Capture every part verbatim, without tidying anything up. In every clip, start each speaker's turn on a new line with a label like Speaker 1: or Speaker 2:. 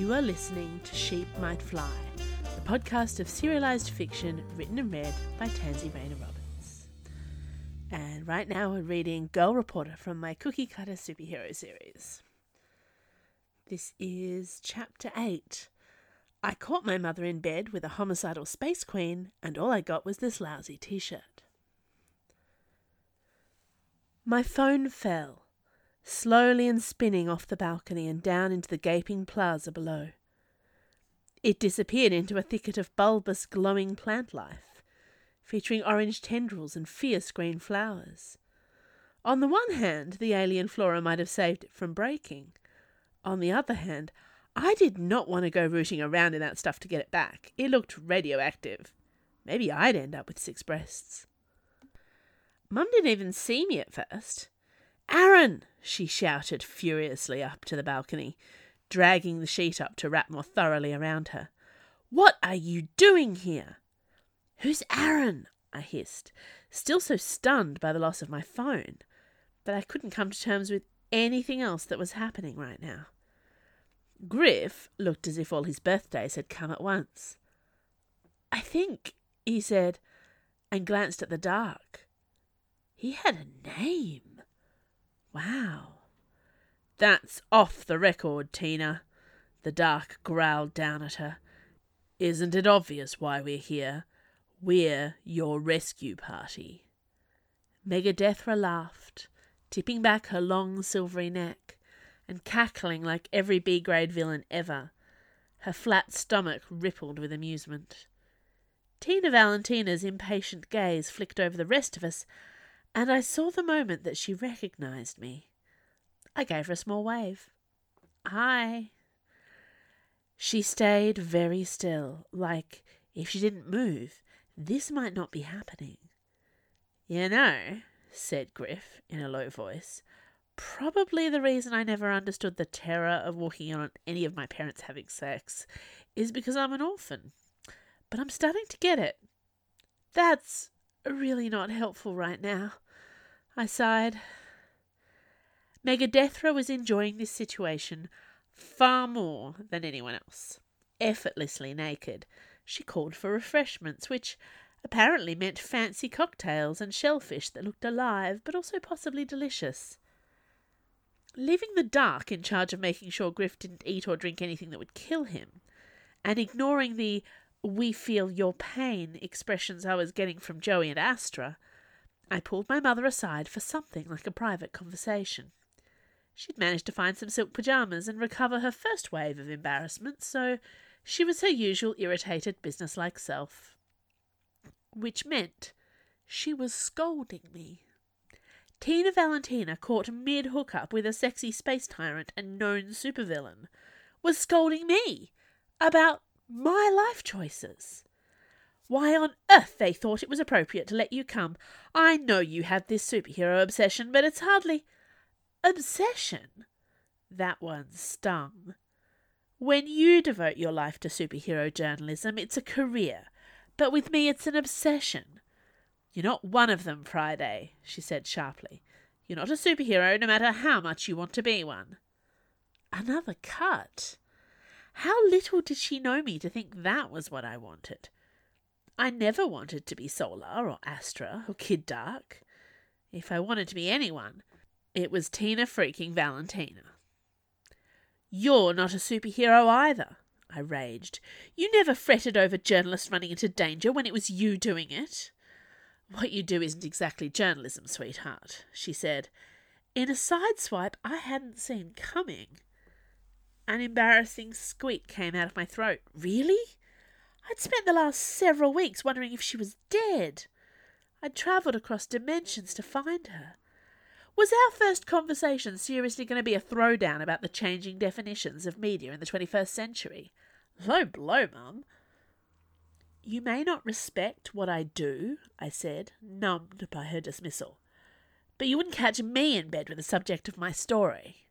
Speaker 1: You are listening to Sheep Might Fly, the podcast of serialised fiction written and read by Tansy Rayner Roberts. And right now we're reading Girl Reporter from my Cookie Cutter Superhero series. This is Chapter eight. I caught my mother in bed with a homicidal space queen, and all I got was this lousy t-shirt. My phone fell, slowly and spinning off the balcony and down into the gaping plaza below. It disappeared into a thicket of bulbous, glowing plant life, featuring orange tendrils and fierce green flowers. On the one hand, the alien flora might have saved it from breaking. On the other hand, I did not want to go rooting around in that stuff to get it back. It looked radioactive. Maybe I'd end up with six breasts. Mum didn't even see me at first. "Aaron!" she shouted furiously up to the balcony, dragging the sheet up to wrap more thoroughly around her. "What are you doing here?" "Who's Aaron?" I hissed, still so stunned by the loss of my phone that I couldn't come to terms with anything else that was happening right now. Griff looked as if all his birthdays had come at once. "I think," he said, and glanced at the dark. He had a name. Wow. "That's off the record, Tina," the dark growled down at her. "Isn't it obvious why we're here? We're your rescue party." Megadethra laughed, tipping back her long silvery neck and cackling like every B-grade villain ever. Her flat stomach rippled with amusement. Tina Valentina's impatient gaze flicked over the rest of us, and I saw the moment that she recognised me. I gave her a small wave. "Hi." She stayed very still, like, if she didn't move, this might not be happening. "You know," said Griff in a low voice, "probably the reason I never understood the terror of walking in on any of my parents having sex is because I'm an orphan. But I'm starting to get it. That's really not helpful right now." I sighed. Megadethra was enjoying this situation far more than anyone else. Effortlessly naked, she called for refreshments, which apparently meant fancy cocktails and shellfish that looked alive, but also possibly delicious. Leaving the dark in charge of making sure Griff didn't eat or drink anything that would kill him, and ignoring the "we feel your pain" expressions I was getting from Joey and Astra, I pulled my mother aside for something like a private conversation. She'd managed to find some silk pyjamas and recover her first wave of embarrassment, so she was her usual irritated, businesslike self. Which meant she was scolding me. Tina Valentina, caught mid-hookup with a sexy space tyrant and known supervillain, was scolding me about my life choices. Why on earth they thought it was appropriate to let you come. I know you have this superhero obsession, but it's hardly obsession. That one stung. When you devote your life to superhero journalism, it's a career, but with me it's an obsession. "You're not one of them, Friday," she said sharply. "You're not a superhero, no matter how much you want to be one." Another cut. How little did she know me to think that was what I wanted? I never wanted to be Solar or Astra or Kid Dark. If I wanted to be anyone, it was Tina freaking Valentina. "You're not a superhero either," I raged. "You never fretted over journalists running into danger when it was you doing it." "What you do isn't exactly journalism, sweetheart," she said, in a sideswipe I hadn't seen coming. An embarrassing squeak came out of my throat. Really? I'd spent the last several weeks wondering if she was dead. I'd travelled across dimensions to find her. Was our first conversation seriously going to be a throwdown about the changing definitions of media in the twenty-first century? Low blow, Mum. "You may not respect what I do," I said, numbed by her dismissal, "but you wouldn't catch me in bed with the subject of my story."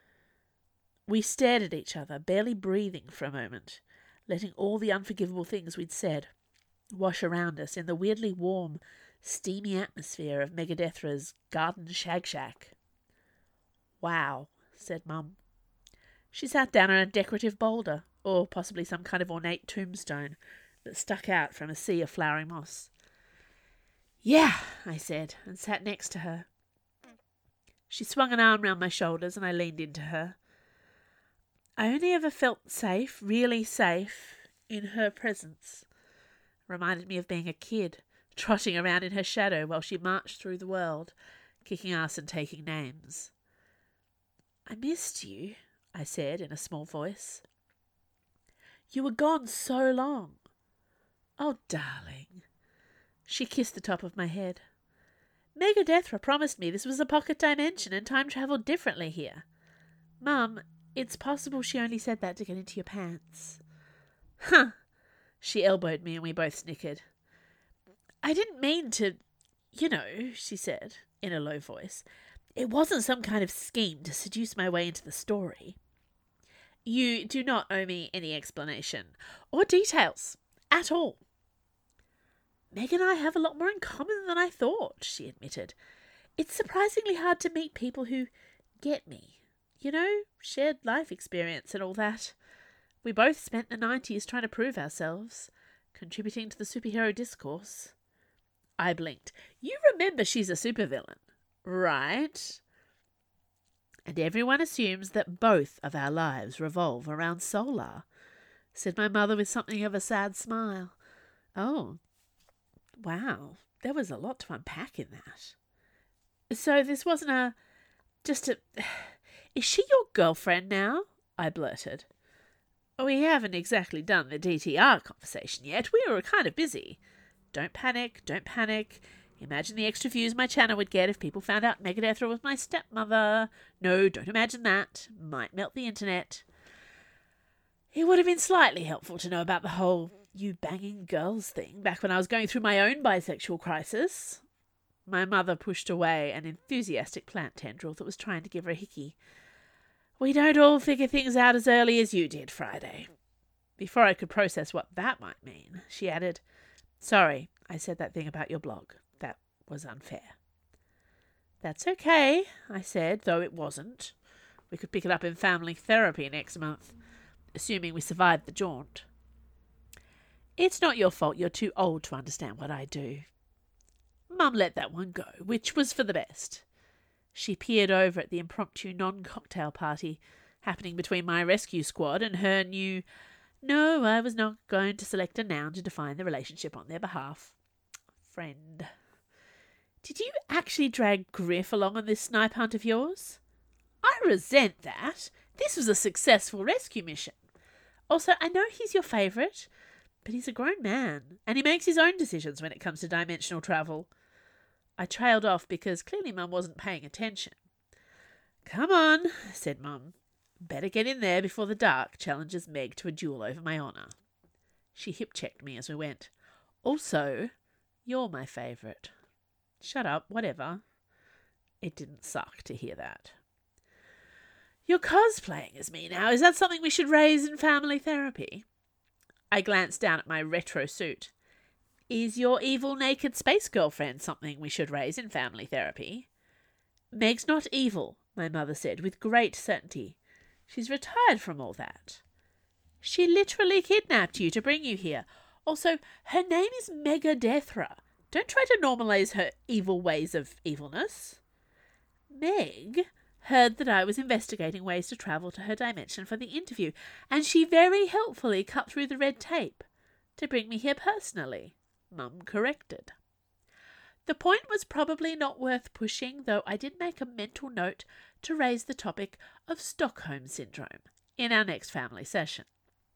Speaker 1: We stared at each other, barely breathing for a moment, letting all the unforgivable things we'd said wash around us in the weirdly warm, steamy atmosphere of Megadethra's garden shag shack. "Wow," said Mum. She sat down on a decorative boulder, or possibly some kind of ornate tombstone that stuck out from a sea of flowering moss. Yeah, I said, and sat next to her. She swung an arm round my shoulders and I leaned into her. I only ever felt safe, really safe, in her presence. Reminded me of being a kid, trotting around in her shadow while she marched through the world, kicking ass and taking names. I missed you, I said in a small voice. You were gone so long. Oh, darling. She kissed the top of my head. Megadethra promised me this was a pocket dimension and time travelled differently here. Mum, it's possible she only said that to get into your pants. Huh. She elbowed me and we both snickered. I didn't mean to, you know, she said in a low voice. It wasn't some kind of scheme to seduce my way into the story. You do not owe me any explanation or details at all. Meg and I have a lot more in common than I thought, she admitted. It's surprisingly hard to meet people who get me. You know, shared life experience and all that. We both spent the nineties trying to prove ourselves, contributing to the superhero discourse. I blinked. You remember she's a supervillain, right? And everyone assumes that both of our lives revolve around Solar, said my mother with something of a sad smile. Oh, wow, there was a lot to unpack in that. So this wasn't a... just a... Is she your girlfriend now? I blurted. We haven't exactly done the D T R conversation yet. We were kind of busy. Don't panic, don't panic. Imagine the extra views my channel would get if people found out Megadethra was my stepmother. No, don't imagine that. Might melt the internet. It would have been slightly helpful to know about the whole you banging girls thing back when I was going through my own bisexual crisis. My mother pushed away an enthusiastic plant tendril that was trying to give her a hickey. We don't all figure things out as early as you did, Friday. Before I could process what that might mean, she added, Sorry, I said that thing about your blog. That was unfair. That's okay, I said, though it wasn't. We could pick it up in family therapy next month, assuming we survived the jaunt. It's not your fault you're too old to understand what I do. Mum let that one go, which was for the best. She peered over at the impromptu non-cocktail party happening between my rescue squad and her new, no, I was not going to select a noun to define the relationship on their behalf, friend. Did you actually drag Griff along on this snipe hunt of yours? I resent that. This was a successful rescue mission. Also, I know he's your favourite, but he's a grown man, and he makes his own decisions when it comes to dimensional travel. I trailed off because clearly Mum wasn't paying attention. Come on, said Mum. Better get in there before the dark challenges Meg to a duel over my honour. She hip-checked me as we went. Also, you're my favourite. Shut up, whatever. It didn't suck to hear that. You're cosplaying as me now. Is that something we should raise in family therapy? I glanced down at my retro suit. Is your evil naked space girlfriend something we should raise in family therapy? Meg's not evil, my mother said with great certainty. She's retired from all that. She literally kidnapped you to bring you here. Also, her name is Megadethra. Don't try to normalise her evil ways of evilness. Meg heard that I was investigating ways to travel to her dimension for the interview, and she very helpfully cut through the red tape to bring me here personally, Mum corrected. The point was probably not worth pushing, though I did make a mental note to raise the topic of Stockholm Syndrome in our next family session.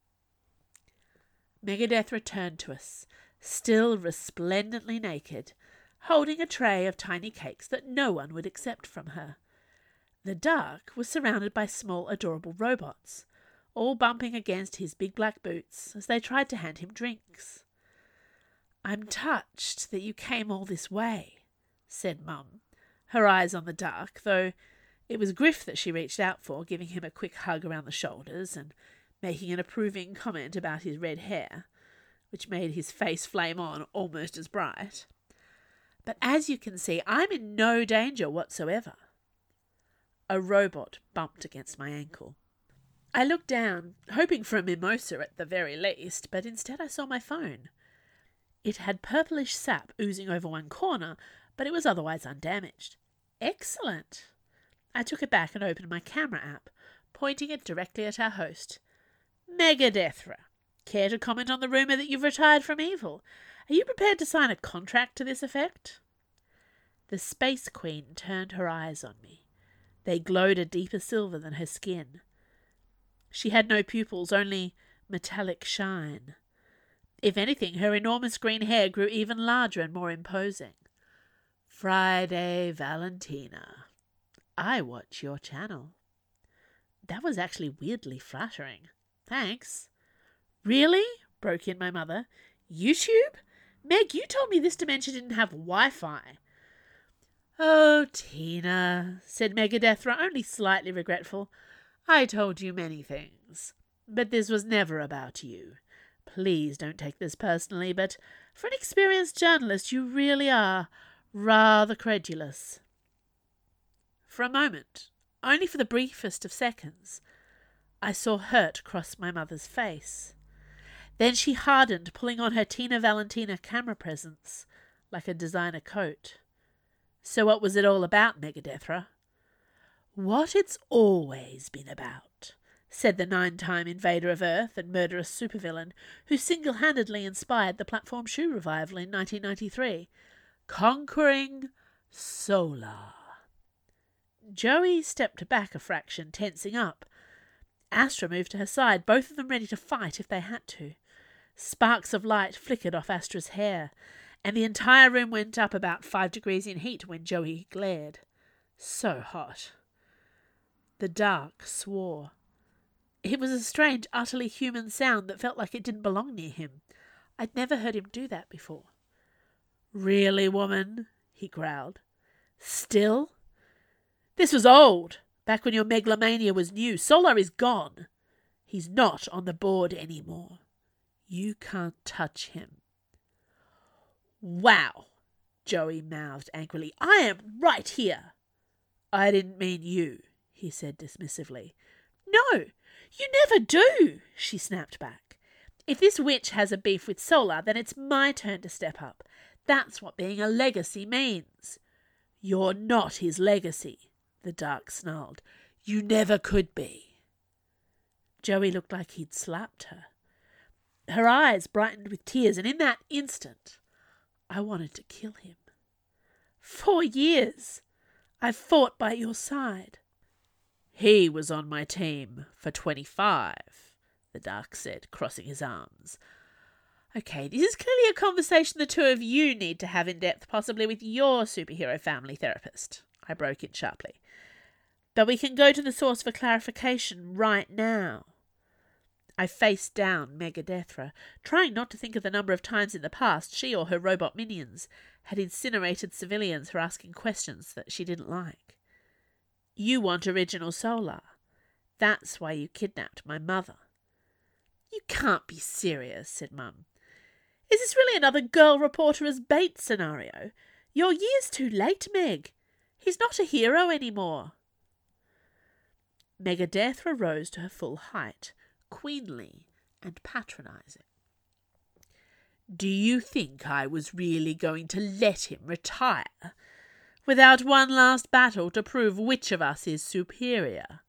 Speaker 1: Megadethra turned to us, still resplendently naked, holding a tray of tiny cakes that no one would accept from her. The dark was surrounded by small, adorable robots, all bumping against his big black boots as they tried to hand him drinks. I'm touched that you came all this way, said Mum, her eyes on the dark, though it was Griff that she reached out for, giving him a quick hug around the shoulders and making an approving comment about his red hair, which made his face flame on almost as bright. But as you can see, I'm in no danger whatsoever. A robot bumped against my ankle. I looked down, hoping for a mimosa at the very least, but instead I saw my phone. It had purplish sap oozing over one corner, but it was otherwise undamaged. Excellent! I took it back and opened my camera app, pointing it directly at our host. Megadethra, care to comment on the rumour that you've retired from evil? Are you prepared to sign a contract to this effect? The Space Queen turned her eyes on me. They glowed a deeper silver than her skin. She had no pupils, only metallic shine. If anything, her enormous green hair grew even larger and more imposing. Friday Valentina. I watch your channel. That was actually weirdly flattering. Thanks. Really? Broke in my mother. YouTube? Meg, you told me this dementia didn't have Wi-Fi. Oh, Tina, said Megadethra, only slightly regretful. I told you many things, but this was never about you. Please don't take this personally, but for an experienced journalist, you really are rather credulous. For a moment, only for the briefest of seconds, I saw hurt cross my mother's face. Then she hardened, pulling on her Tina Valentina camera presence like a designer coat. So what was it all about, Megadethra? What it's always been about, said the nine-time invader of Earth and murderous supervillain who single-handedly inspired the platform shoe revival in nineteen ninety-three. Conquering Solar. Joey stepped back a fraction, tensing up. Astra moved to her side, both of them ready to fight if they had to. Sparks of light flickered off Astra's hair, and the entire room went up about five degrees in heat when Joey glared. So hot. The dark swore. It was a strange, utterly human sound that felt like it didn't belong near him. I'd never heard him do that before. Really, woman? He growled. Still? This was old, back when your megalomania was new. Solar is gone. He's not on the board anymore. You can't touch him. Wow, Joey mouthed angrily. I am right here. I didn't mean you, he said dismissively. No, you never do, she snapped back. If this witch has a beef with Solar, then it's my turn to step up. That's what being a legacy means. You're not his legacy, the Dark snarled. You never could be. Joey looked like he'd slapped her. Her eyes brightened with tears, and in that instant, I wanted to kill him. Four years I fought by your side. He was on my team for twenty-five, the Dark said, crossing his arms. Okay, this is clearly a conversation the two of you need to have in depth, possibly with your superhero family therapist, I broke in sharply. But we can go to the source for clarification right now. I faced down Megadethra, trying not to think of the number of times in the past she or her robot minions had incinerated civilians for asking questions that she didn't like. You want original Solar. That's why you kidnapped my mother. You can't be serious, said Mum. Is this really another girl reporter as bait scenario? Your year's too late, Meg. He's not a hero anymore. Megadethra rose to her full height, queenly and patronising. Do you think I was really going to let him retire without one last battle to prove which of us is superior?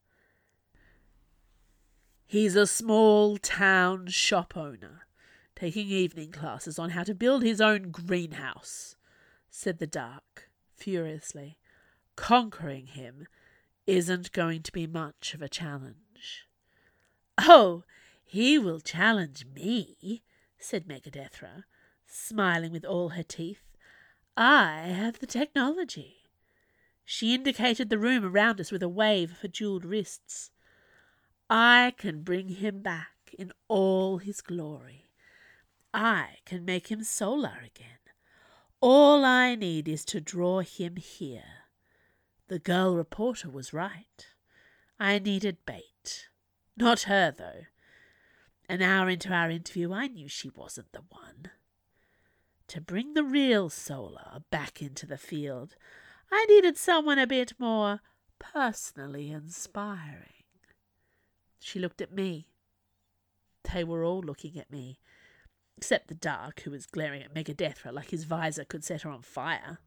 Speaker 1: He's a small-town shop owner, taking evening classes on how to build his own greenhouse, said the Dark, furiously. Conquering him isn't going to be much of a challenge. Oh, he will challenge me, said Megadethra, smiling with all her teeth. I have the technology. She indicated the room around us with a wave of her jewelled wrists. I can bring him back in all his glory. I can make him Solar again. All I need is to draw him here. The girl reporter was right. I needed bait. Not her, though. An hour into our interview, I knew she wasn't the one. To bring the real Solar back into the field, I needed someone a bit more personally inspiring. She looked at me. They were all looking at me, except the Dark, who was glaring at Megadethra like his visor could set her on fire.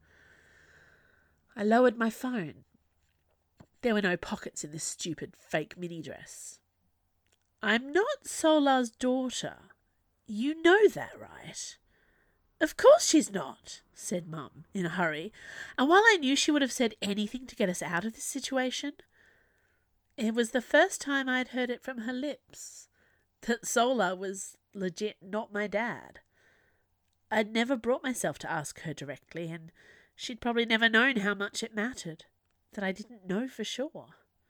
Speaker 1: I lowered my phone. There were no pockets in this stupid fake mini-dress. I'm not Solar's daughter. You know that, right? Of course she's not, said Mum in a hurry, and while I knew she would have said anything to get us out of this situation, it was the first time I'd heard it from her lips, that Solar was legit not my dad. I'd never brought myself to ask her directly, and she'd probably never known how much it mattered, that I didn't know for sure.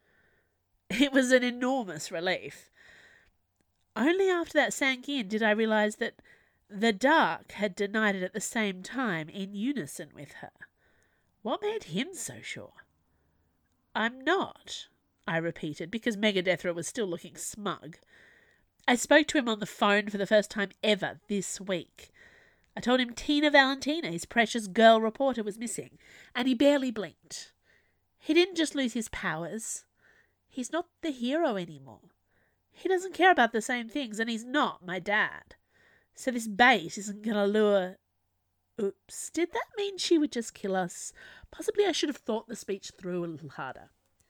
Speaker 1: It was an enormous relief. Only after that sank in did I realise that the Dark had denied it at the same time in unison with her. What made him so sure? I'm not, I repeated, because Megadethra was still looking smug. I spoke to him on the phone for the first time ever this week. I told him Tina Valentina, his precious girl reporter, was missing, and he barely blinked. He didn't just lose his powers. He's not the hero anymore. He doesn't care about the same things, and he's not my dad. So this bait isn't going to lure... Oops, did that mean she would just kill us? Possibly I should have thought the speech through a little harder.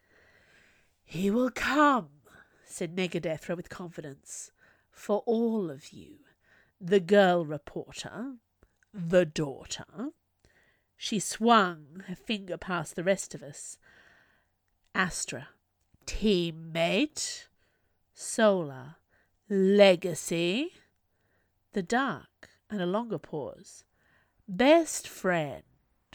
Speaker 1: He will come, said Megadethra with confidence, for all of you. The girl reporter, the daughter. She swung her finger past the rest of us. Astra, teammate. Solar, legacy. The Dark, and a longer pause. Best friend.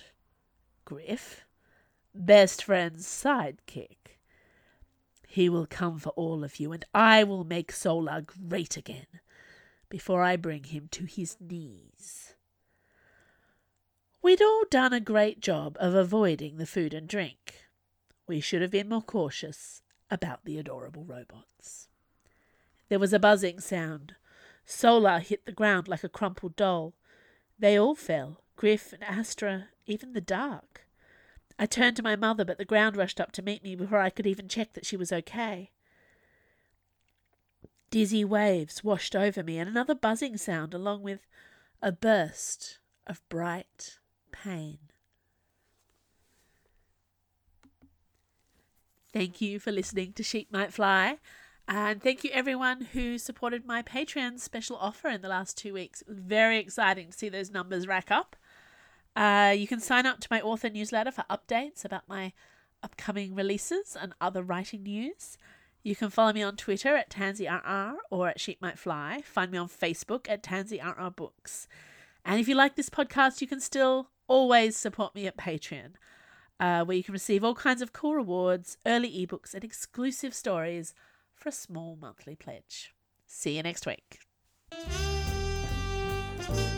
Speaker 1: Griff, best friend's sidekick. He will come for all of you, and I will make Solar great again before I bring him to his knees. We'd all done a great job of avoiding the food and drink. We should have been more cautious about the adorable robots. There was a buzzing sound. Solar hit the ground like a crumpled doll. They all fell, Griff and Astra, even the Dark. I turned to my mother, but the ground rushed up to meet me before I could even check that she was okay. Dizzy waves washed over me, and another buzzing sound along with a burst of bright pain. Thank you for listening to Sheep Might Fly. And thank you everyone who supported my Patreon special offer in the last two weeks. It was very exciting to see those numbers rack up. Uh, you can sign up to my author newsletter for updates about my upcoming releases and other writing news. You can follow me on Twitter at TansyRR or at Sheep Might Fly. Find me on Facebook at TansyRR Books. And if you like this podcast, you can still always support me at Patreon, uh, where you can receive all kinds of cool rewards, early ebooks, and exclusive stories for a small monthly pledge. See you next week.